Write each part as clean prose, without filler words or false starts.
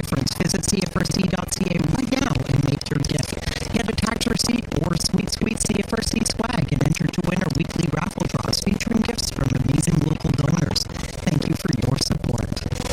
difference. Visit CFRC.ca right now and make your gift. Get a tax receipt or sweet CFRC swag and enter to win our weekly raffle draws featuring gifts from amazing local donors. Thank you for your support.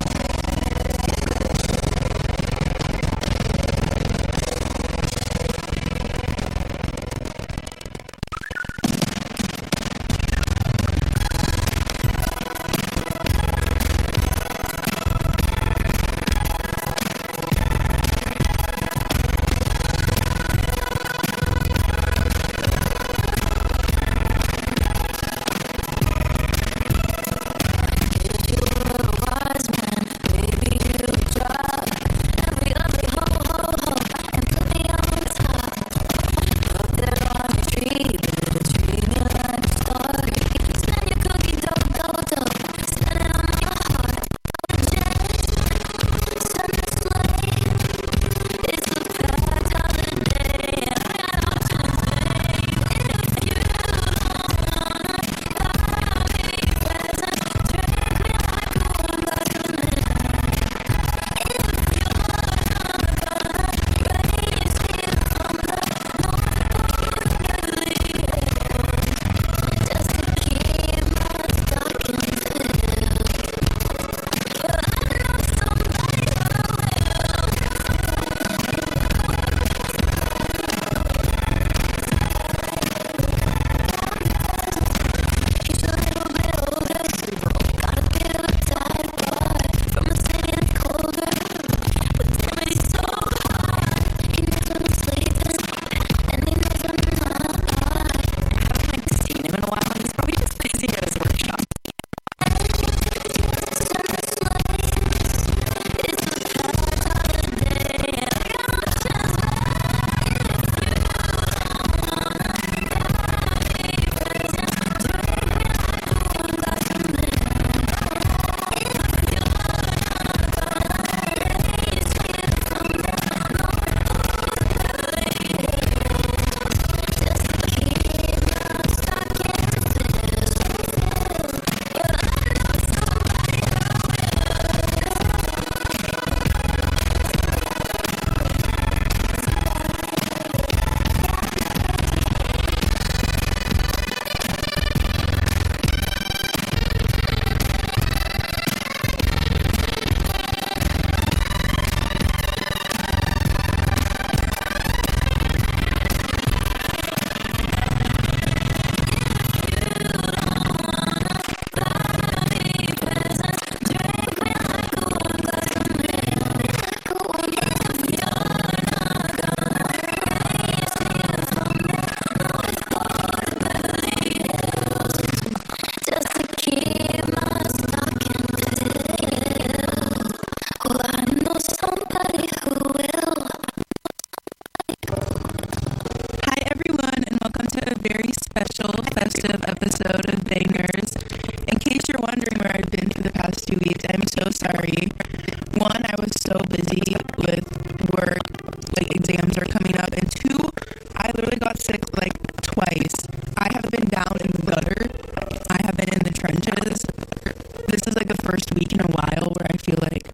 Episode of Bangers. In case you're wondering where I've been for the past 2 weeks, I'm so sorry. One, I was so busy with work, like exams are coming up, and two, I literally got sick like twice. I have been down in the gutter. I have been in the trenches. This is like the first week in a while where I feel like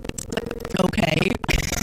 okay.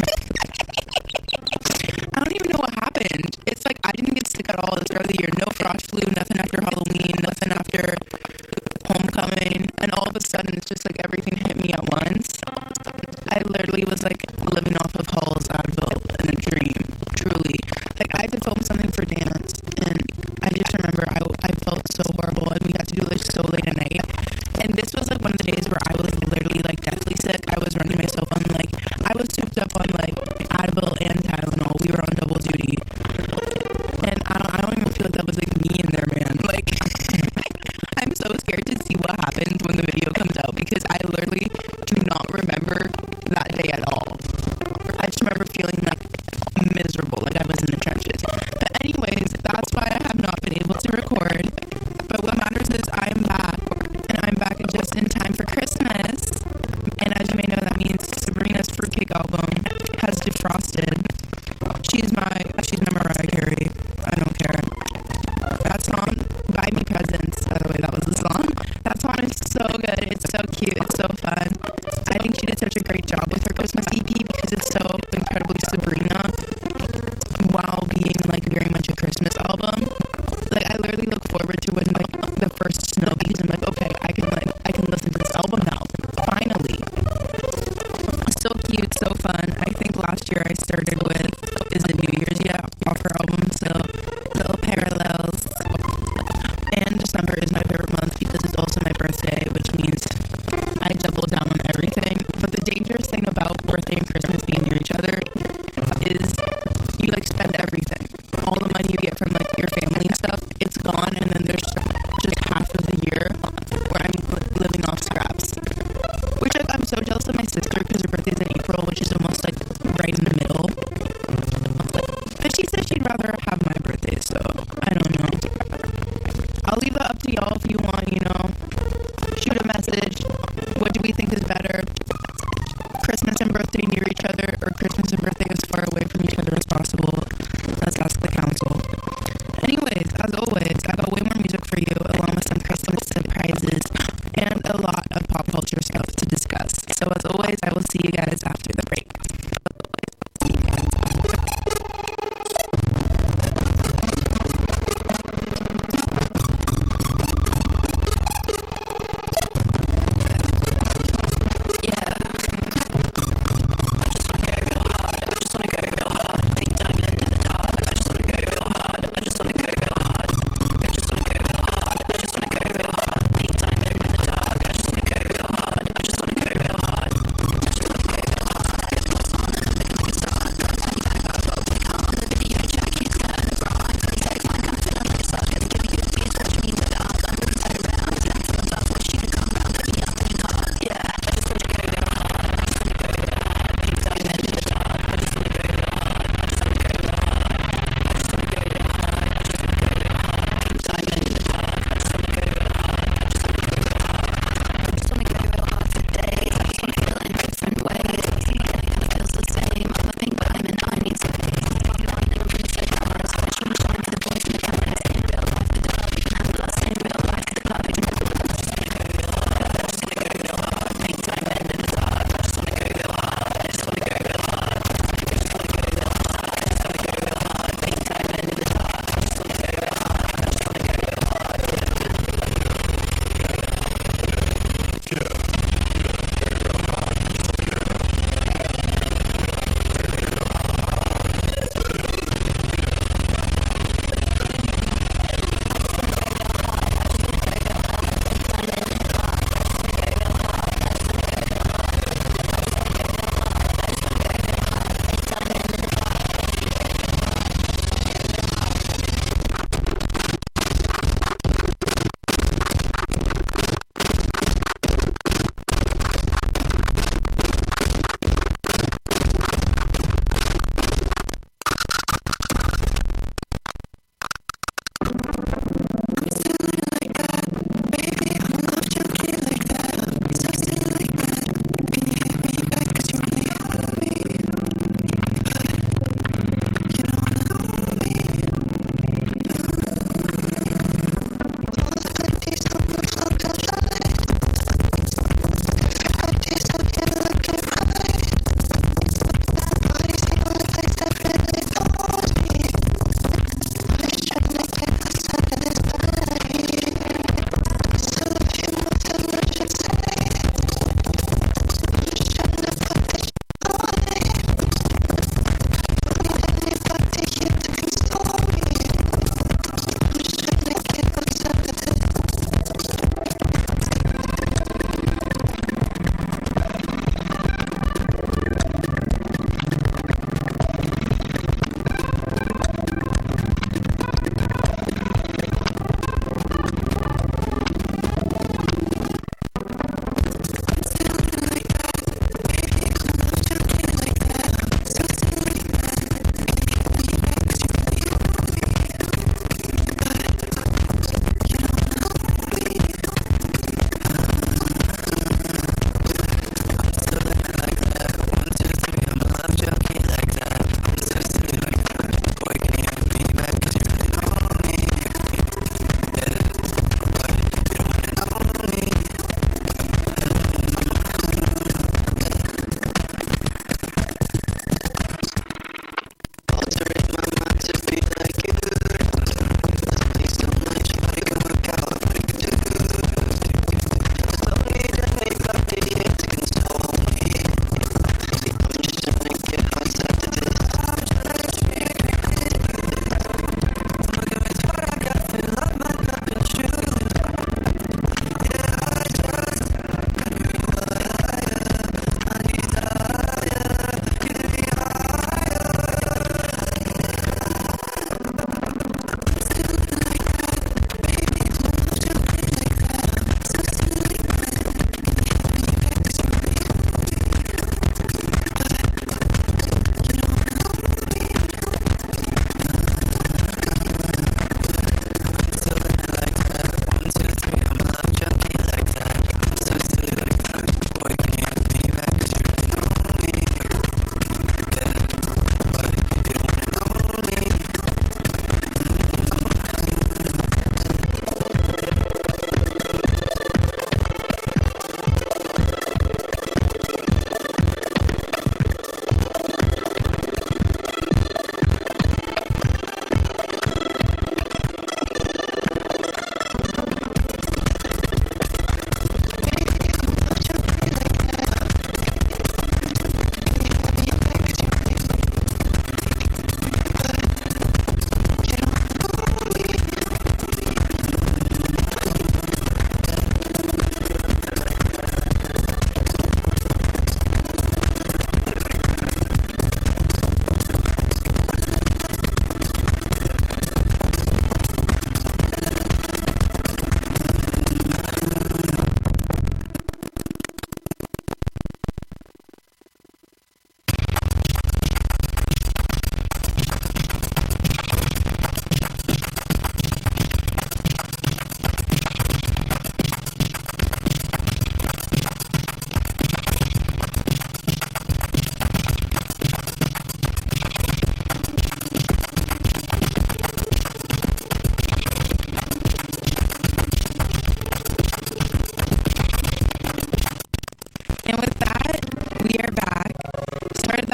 I don't even know what happened. It's like I didn't get sick at all this early year. No frost flu, nothing after Halloween, nothing after homecoming, and all of a sudden it's just like everything hit me at once. I literally was like living off of Hall's Advil in a dream, truly. Like I had to film something for dance, and I just remember I felt so horrible, and we had to do it so late at night. And this was like one of the days where I was literally like deathly sick. I was running myself on like, I was souped up on like Advil and Tylenol. We were on double duty. And I don't even feel like that was like me in there, man. Like, I'm so scared to see what happens when the video comes out because I literally do not remember that day at all. I just remember feeling like miserable, like I was in the trenches. But anyways, that's why I have not been able to record. But what matters is I am back, and I'm back just in time for Christmas. And as you may know, that means Sabrina's Fruitcake album has defrosted. She's my Mariah Carey. I don't care. That song, Buy Me Presents, by the way, that was the song. That song is so good. It's so cute. It's so fun. I think she did such a great job with her Christmas EP because it's so specifically Sabrina, while being like very much a Christmas album. Like I literally look forward to when like the first snow beats. I'm like, okay, I can listen to this album now. Finally. So cute, so fun. I think last year I started with Is It New Year's Yet off her album, so little parallels. And December is my favorite month because it's also my birthday, which means I double down on everything. But the dangerous thing about birthday and Christmas being near each other is you like spend everything. All the money you get from like your family and stuff, it's gone, and then there's just half of the year where I'm living off scraps. Which like, I'm so jealous of my sister because her birthday's in April, which is almost like right in the middle. But she said she'd rather have my birthday, so I don't know. I'll leave it up to y'all if you want, shoot a message. What do we think is better? Christmas and birthday near each other, or Christmas and birthday as far away from each other as possible? Let's ask the council. Anyways, as always, I got way more music for you, along with some Christmas surprises and a lot of pop culture stuff to discuss. So as always, I will see you guys after the break.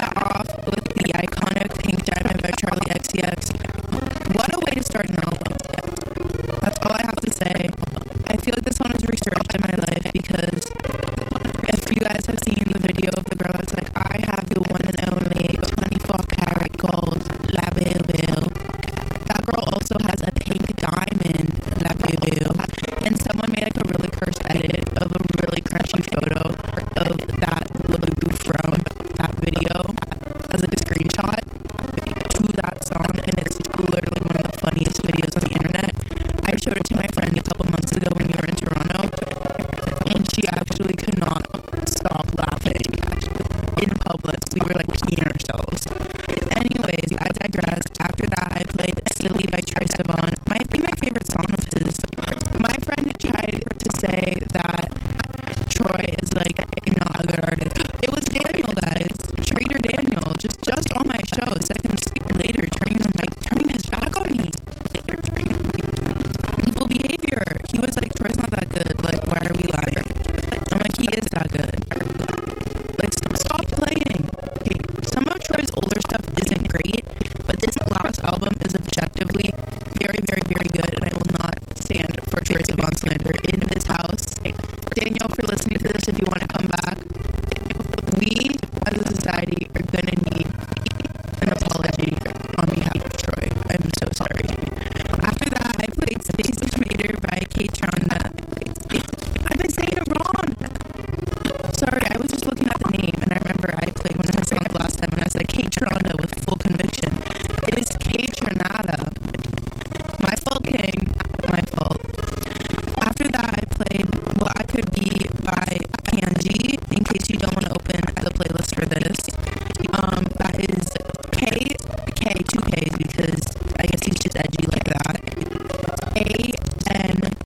that off with the iconic Pink Diamond by Charlie XCX. What a way to start an album. That's all I have to say. I feel like this one is resurged in my life because if you guys have seen the video of the girl that's like, I have your one and only 24 karat gold La Belle Belle. That girl also has a pink diamond La Belle Belle. And someone made like a really cursed edit of a really crunchy photo of that logo from that video as like a screenshot to that song, and it's literally one of the funniest videos on the internet. I showed it to my friend a couple months ago when we were in Toronto, and she actually could not stop laughing in public. We were like peeing ourselves. Anyways, I digress. After that, I played Silly by Troye Sivan. Might be my favorite song of his. My friend tried to say that Troy is like not a good artist. It was Daniel, guys. Trader Daniel, just on my show. Seconds later, turning his back on me. Evil behavior. He was like, Troy's not that good. Like, why are we lying? I'm like, he is that good. Like, stop playing. Okay, some of Troy's older stuff isn't great, but this last album is objectively very, very, very good, and I will not stand for Troye Sivan slander in this house. Daniel, for listening to this, if you want to come back, we as a society are gonna need an apology on behalf of Troy. I'm so sorry. After that, I played Space Invader by Kaytranada. I've been saying it wrong. Sorry, I was just looking at the name, and I remember I played one of his songs last time, and I was like, Kaytranada with full conviction. It is Kaytranada. My fault, King. My fault. After that, I played What I Could Be by Kanji, in case you don't want to open the playlist for this. That is two K's, because I guess he's just edgy like that. Angi.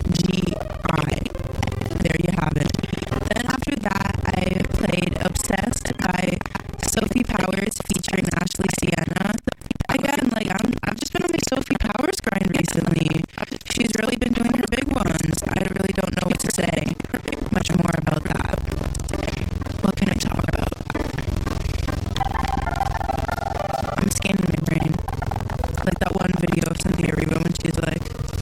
There you have it. Then after that, I played Obsessed by Sophie Powers featuring Ashley Sienna. Again, like, I've just been on my Sophie Powers grind recently. She's really been doing her big ones. I really don't know what to say much more about that. What can I talk about? I'm scanning my brain. Like that one video of Cynthia Erivo when she's like,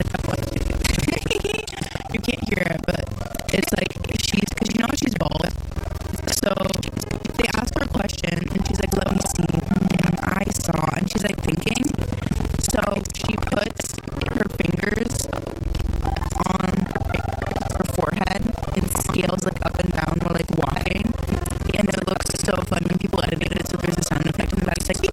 you can't hear it, but it's like because you know she's bald. So they ask her a question, and she's like, let me see. I saw, and she's like thinking. So she puts her fingers on her forehead and scales like up and down while like walking, and it looks so fun when people edit it. So there's a sound effect in the back. It's like,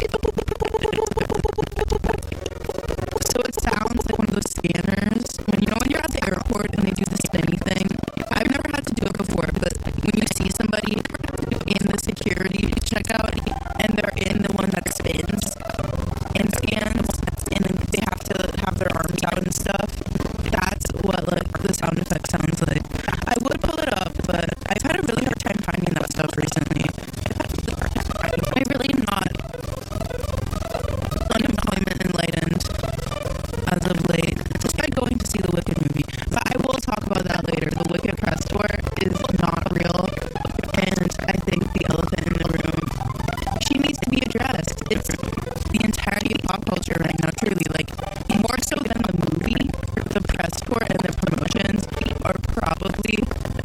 so it sounds like one of those scanners when you're at the airport and they do the spinny thing. I've never had to do it before, but when you see somebody in the security checkout and they're in the one that spins and scans, and then they have to have their arms out and stuff, that's what like the sound effect sounds like. I would pull it up, but I've had a really hard time finding that stuff recently. I really am not unemployment enlightened as of late, despite going to see the Wicked movie. But I will talk about that later. The Wicked press tour is not real, and I think the elephant in the room, she needs to be addressed. It's the entirety of pop culture right now, truly. Like, more so than the movie, the press tour and the promotions are probably,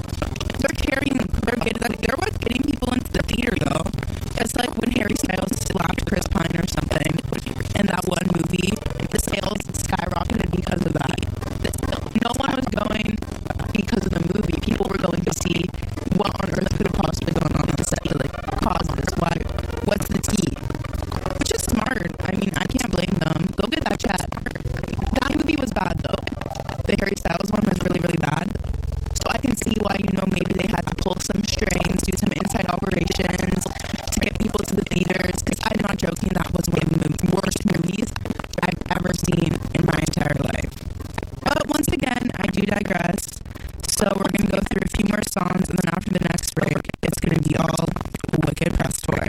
they're what's getting people into the theater, though. It's like when Harry Styles slapped Chris Pine or something in that one movie, the sales skyrocketed because of that. No one was going because of the movie. People were going to see what on earth could have possibly gone on the set to like cause this. What's the tea? Which is smart. I mean, I can't blame them. Go get that chat. That movie was bad though. The Harry Styles one was really, really bad. So I can see why, maybe they had to pull some strings, do some inside operations to get people to the theaters. Because I'm not joking, that was one of the worst movies I've ever seen in my entire life. But once again, I do digress. So we're going to go through a few more songs, and then after the next break, it's going to be all Wicked press tour.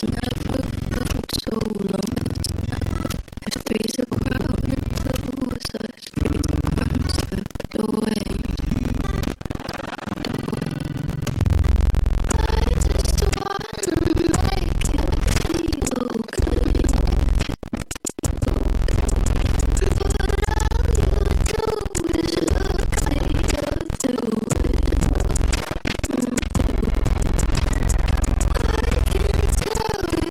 so long. The streets are crowded, the streets from slipped away. I just wanna make you feel okay. But all you do is look like you're doing. I can tell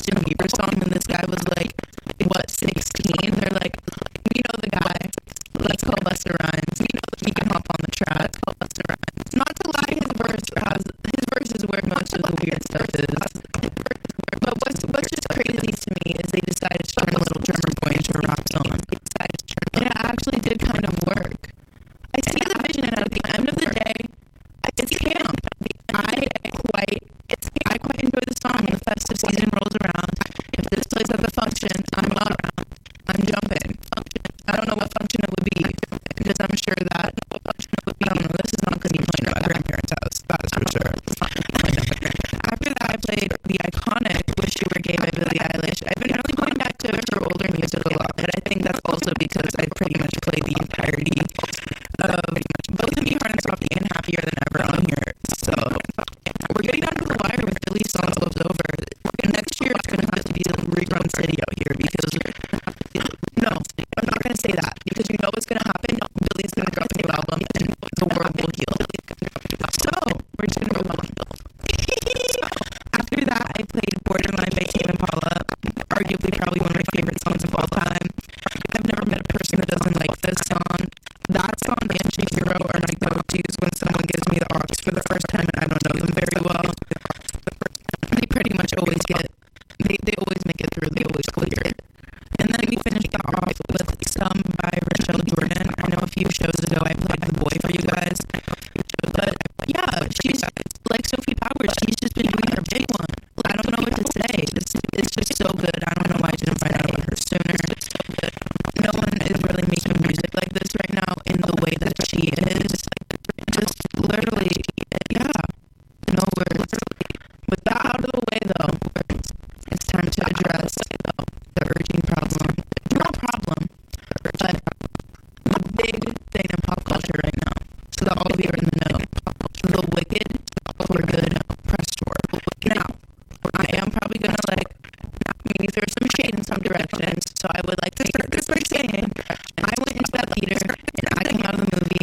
Justin Bieber song when this guy was like, what, 16? They're like, we know the guy. Let's call Busta Rhymes. He can hop on the track. Not to lie, his verse is where most of the weird stuff is. But what's just crazy to me is they decided to turn a little drummer boy into a rap song. And it actually did kind of work. I see the vision, and at the end of the day, it's camp. I quite enjoy the song when the festive season rolls around. If this plays at the function, I'm up. I'm jumping. I don't know what function it would be, because I'm sure that, I don't know, this is not going to be playing at my grandparents' house, that is for sure. After that, I played the iconic Wish You Were Gay by Billie Eilish. I've been really going back to her older music a lot, but I think that's also because I pretty much played the entirety of both of Me, Hard and Softy and Happier Than Ever on here. So we're getting down to the wire with Billie's songs left over. Next year, it's going to have to be a rerun city out here, because no, I'm not going to say that, because you know what's going to happen. Billie's going to drop a new album and the world will heal. So we're just going to move on. After that, I played Borderline by Tame Impala, arguably probably one of my favorite songs of all time. I've never met a person that doesn't like this song. That song and Shakiro are my go-tos when someone gives me the aux for the first time and I don't know them very well. They pretty much always they always make it through, they always clear it. And then we finished that off with Some by Rochelle Jordan. I know a few shows ago I played The Boy for you guys. But yeah, she's like Sophie Powers, she's just been doing her big one. I don't know what to say. It's just so good. I don't know why I didn't find out about her sooner. No one is really making music like this right now in the way that she is. Just literally, yeah, no words. With that out of the way though, it's time to address the urging problem. Not problem, but the big thing in pop culture right now. So that all of you are in the know. The Wicked for Good press tour. Now, I am probably gonna maybe throw some shade in some directions. So I would like to start this by saying I went into that theater and I came out of the movie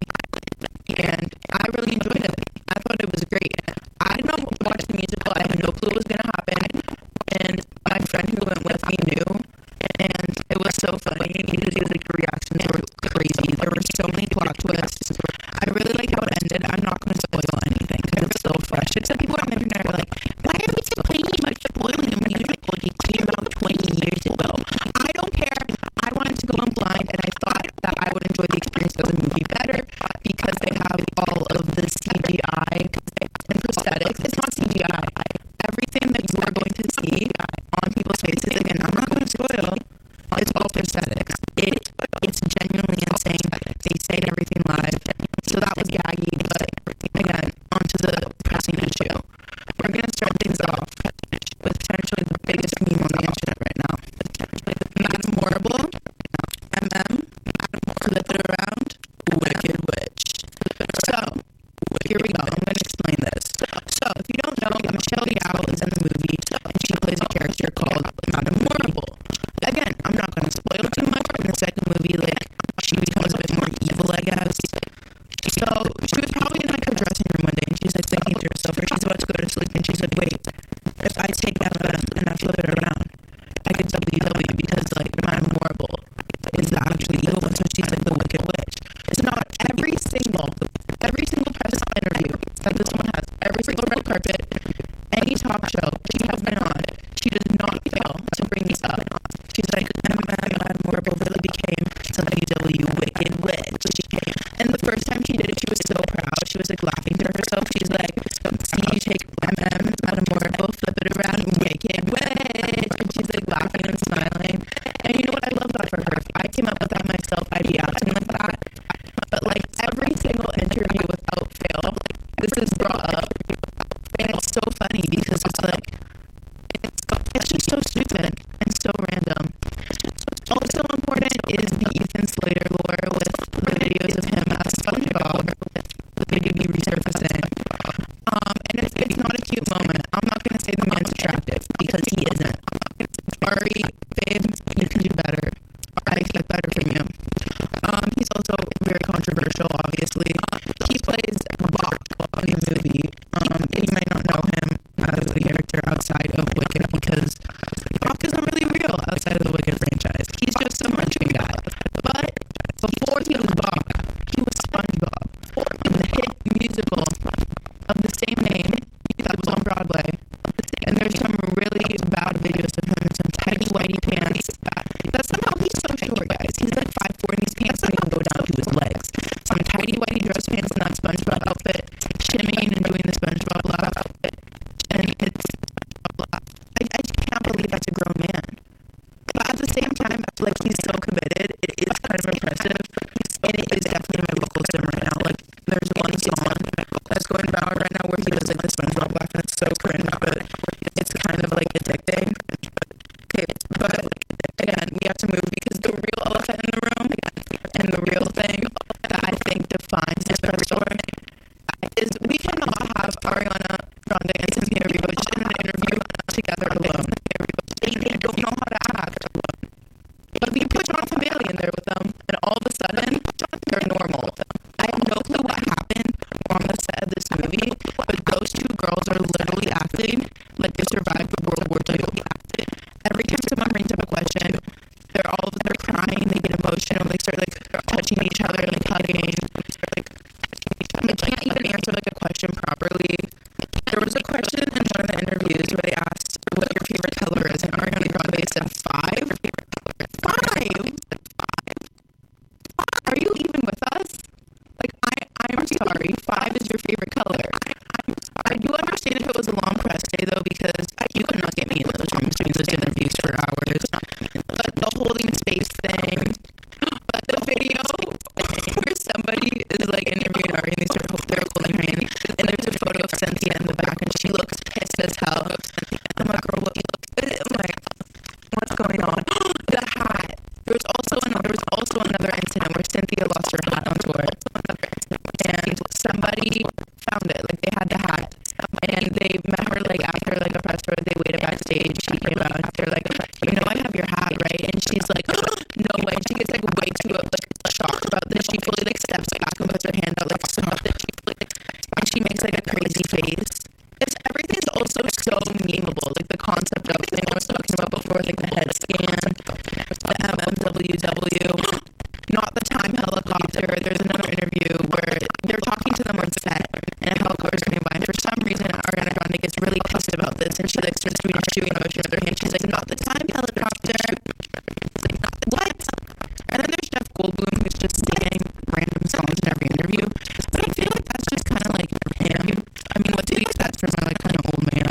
and I really enjoyed it. I thought it was great. I did not watch the musical. I had no clue what was gonna happen, and my friend who went with me knew, and it was so funny because he was like, the reactions were crazy. There were so many plot twists. I really liked how it ended. I'm not going to spoil anything because it's still fresh. Except people on the internet are like, why are we complaining about spoiling a musical that came out 20 years ago? I don't care. I wanted to go in blind, and I thought that I would enjoy the experience of the movie better because they have all of the CGI and prosthetics. It's not CGI. Everything that you are going to see on people's faces, again, I'm not going to spoil, it's all prosthetics. It's genuinely insane. They say everything live. So that was gaggy, but again, onto the pressing issue. We're going to start things off with potentially the biggest meme on the internet right now. Madam Horrible, Flip It Around, Wicked Witch. So, here we go. I'm going to explain this. So, if you don't know, Michelle Yeoh is in the movie, and she plays a character called Madam Horrible. Again, I'm not going to spoil too much. In the second movie, she becomes a bit more evil, I guess. So, she was probably in her dressing room one day, and she's thinking to herself, or she's about to go to sleep, and she's like, wait, if I take FM and I flip it around, I get WW because, Madam Horrible is actually evil, and so she's the Wicked Witch. It's not every single press interview that this one has, every single red carpet, any talk show she has been on, she does not fail to bring this up. She's like, Madam Horrible really became WW Wicked Witch. And the first time she did it, she was so proud. She was laughing to herself. She's like, see, you take Madam Horrible, flip it around, Wicked Witch. And she's laughing and smiling. And you know what? I love that for her. If I came up with that myself, I'd be acting like that. But every single interview without fail, this is brought up. And it's so funny because it's just so stupid and so random. Also important is the Ethan Slater lore with the videos of him as SpongeBob, the video be resurfacing. And it's not a cute moment. I'm not going to say the man's attractive because he isn't. Sorry, babe, you can do better. I expect better from you. He's also very controversial, obviously. He plays Bach in the movie. You might not know him as a character outside of Wicked because head of the Wicked franchise. He's just a marching guy. But before he was Bob, he was SpongeBob in the hit musical of the same name that was on Broadway. And there's some really bad videos of him in some tighty whitey pants. That somehow he's so short, guys. He's like 5'4", and these pants don't even go down to his legs. Some tighty whitey dress pants in that SpongeBob outfit, shimmying and doing the SpongeBob laugh. And it's, I just can't believe that's a grown man. But at the same time, like, he's so committed. It is kind of impressive. And it is definitely my vocal sim right now. Like, there's one song that's going viral right now where he does like the SpongeBob laugh, and it's so cringe, but it's kind of like addicting. Okay, but again, we have to move because the real elephant in the room and the real thing that I think defines this press tour is we cannot have Ariana Grande and Cynthia Erivo in an interview together alone. They don't know how to act. But we put John Family in there with them, and all of a sudden, they're normal. I have no clue what happened on the set of this movie, but those two girls are literally acting like they survived World War II. Every time someone brings up a question, they're crying, they get emotional, they start like touching each other, like hugging. They can't even answer like a question properly. There was a question in one of the interviews where they asked what your favorite color is, and Ariana Grande said 5. 5? Are you even with us? Like, I'm sorry, 5 is your favorite color. I do understand if it was a long press day though, because you could not get me in those rooms doing those interviews for hours. But the holding space thing, but the video where somebody is like interviewing Ari and they're holding hands, and there's a photo of Cynthia in the back and she looks pissed as hell. I'm like, girl, what's going on? The hat. There was also another incident where Cynthia lost her hat on tour, and somebody found it. Like, they had the hat, and they met her like after like a press tour. They waited backstage. She came out. They're like, you know, I have your hat, right? And she's like, no way. And she gets like way too shocked about this. She fully like steps back and puts her hand out like, stop it. And she makes like a crazy face. Everything's also so memeable. Like the concept of thing I was talking about before, like the head scan, the MMWW, not the time helicopter. There's another interview where they're talking to them on set, and a helicopter's coming by. And for some reason, Ariana Grande gets really pissed about this, and she like starts doing a chewing motion with her hand. She's like, not the time helicopter. What? And then there's Jeff Goldblum, who's just singing random songs in every interview. But I feel like that's just kind of like him. I mean, what do you expect from a like kind of old man?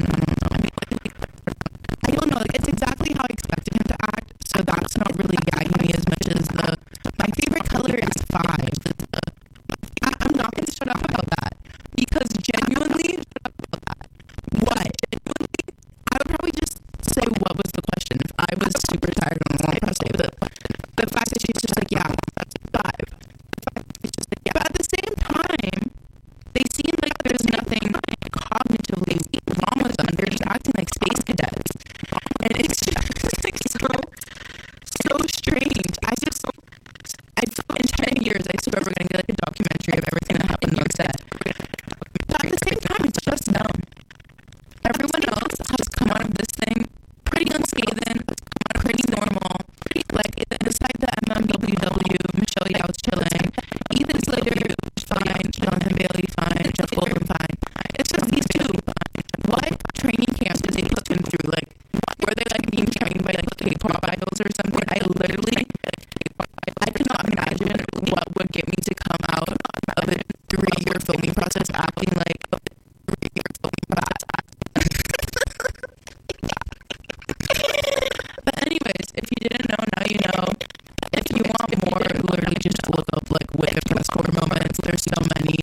I don't know. Like, it's exactly how I expected him to act. So that's not really gagging me as much as my favorite color is 5. I'm not going to shut up about that, because genuinely, what? I would probably just say what was the question if I was super tired on a long press day. But the fact that she's just like, yeah, that's 5. But at the same time, they seem like there's nothing cognitively wrong with them. They're just acting like space cadets. And it's just like so strange. In 10 years, I swear we're going to get like a documentary of everything that happened on set. But at the same time, it's just them. Everyone else has come out of this thing pretty unscathed, pretty normal. Like, besides the MMWW, Michelle Yeoh's chilling. Ethan Slater, fine. Jonathan Bailey, fine. Jeff Goldblum, fine. It's just these two. What training camps did they put them through? Like, were they like being trained by like K-pop idols or something? I could not imagine what would get me to come out of a 3-year filming process acting like a 3-year filming process. But anyways, if you didn't know, now you know. If you want more, literally just look up like Wicked press tour moments. There's so many.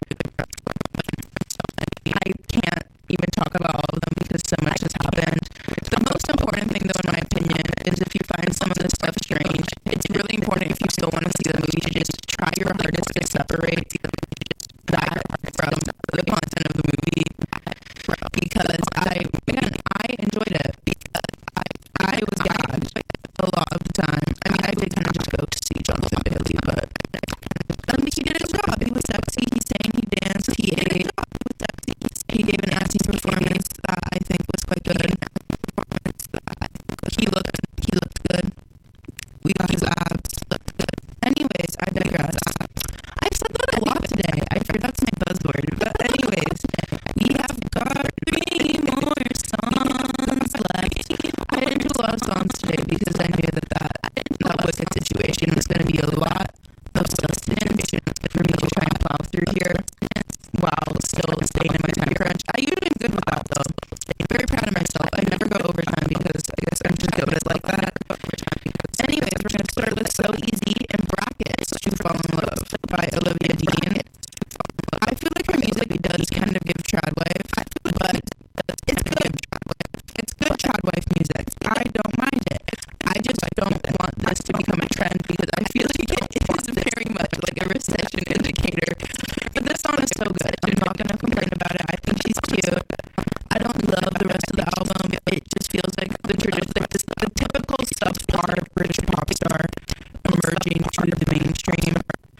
I can't even talk about all of them because so much has happened. The most important thing, though, in my opinion, is if you find some of this stuff strange, it's really important if you still want to see the movie to just try your hardest to separate that from the content of the movie. Because I enjoyed it. I was gagged a lot of the time. I mean, I did kind of just go to see Jonathan Bailey, but he did his job. He was sexy, he sang, he danced, he ate. He gave an acting performance that I think was quite good. He looked good. headphones today because I knew that Wicked situation was going to be a lot of sustenance for me to try and plow through here while still staying in my time crunch. I usually am good with that though. I'm very proud of myself. I never go overtime because I guess I'm just good at like that. Anyways, we're going to start with So Easy and Brackets to Fall in Love by Olivia Dean. I feel like her music does kind of give Tradwife, but it's good. It's good Tradwife music. I don't mind it. I just don't want this to become a trend because I feel like it is very much like a recession indicator. But this song is so good. I'm not going to complain about it. I think she's cute. I don't love the rest of the album. It just feels like the typical subpar British pop star emerging to the mainstream.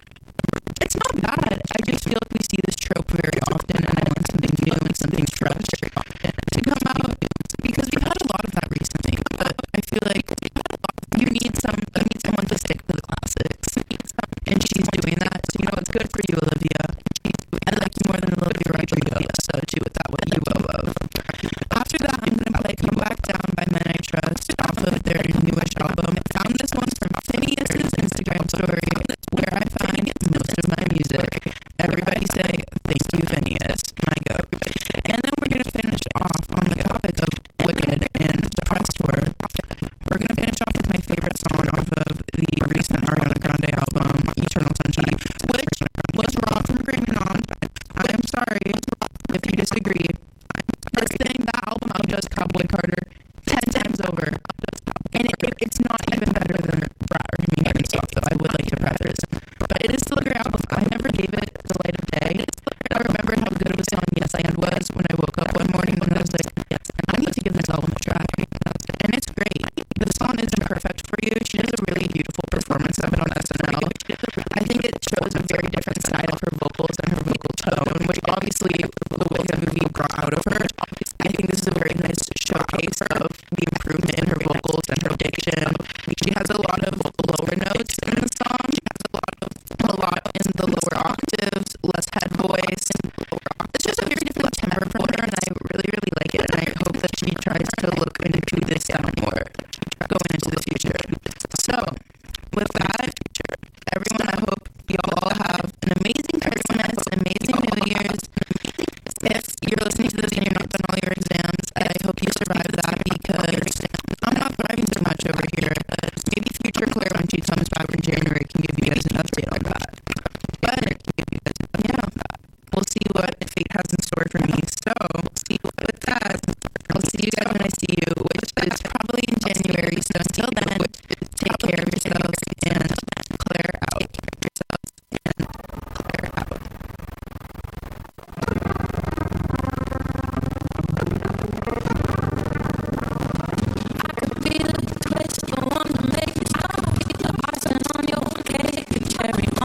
It's not bad. I just feel like we see this trope very often, and I want something new and something fresh to come out because we've had a lot of that recently. But I feel like you need someone to stick to the classics, and she's doing that. So it's good for you, Olivia. I like you more than Olivia Rodrigo, so do with that what you will. After that, I'm gonna play "Come Back Down" by Men I Trust off of their newish album. I found this one from Phineas's Instagram story, where I find most of my music. Everybody say thank you, Phineas. My go. And then we're gonna finish off on the topic of Wicked and the press tour. We're gonna finish off with my favorite song off of the recent Ariana Grande album, Eternal Sunshine, which was Rob from Grammy Nom. I am sorry if you disagree. This thing, that album outdoes Cowboy Carter 10 times over. And it's not even better than Brat or Demeanor and stuff, though I would like to preface. But it is still a great album. I never gave it the light of day. I remember how good of a song Yes I Am was when I woke up one morning and I was like, I need to give this album a try. And it's great. The song isn't perfect for you. She does a really beautiful performance of it on SNL. I think it shows a very different side of her vocals and her vocal tone, which obviously the Wicked movie brought out of her. I think this is a very nice showcase of the improvement in her vocals and her diction. She has a lot of lower notes in the song. She has a lot in the lower octaves, less head voice. It's just a very different timbre for her, and I really, really like it. And I hope that she tries to look into this sound more going into the future. So, with that, everyone, I hope you all have an amazing Christmas, amazing New Year's. If you're listening to this and you're not done all your exams, I hope you survive that because I'm not thriving too much over here. Maybe future Claire, when she comes back in January, can give you guys an update on that. But, yeah, we'll see what fate has in store for me. So, with that, I'll see you guys when I see you, which is probably in January. So until then, take care of yourselves and Claire out. Feel the twist, the one to make it stop. The icing on your cake, cherry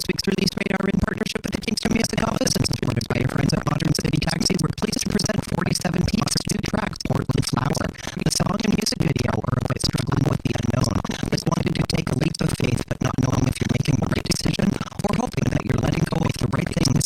This week's release radar in partnership with the Kingston Music Office and supported by your friends at Modern City Taxi. We're pleased to present 47 Peaks' new track, Portland Flower. The song and music video are about struggling with the unknown, is wanting to take a leap of faith but not knowing if you're making the right decision or hoping that you're letting go of the right things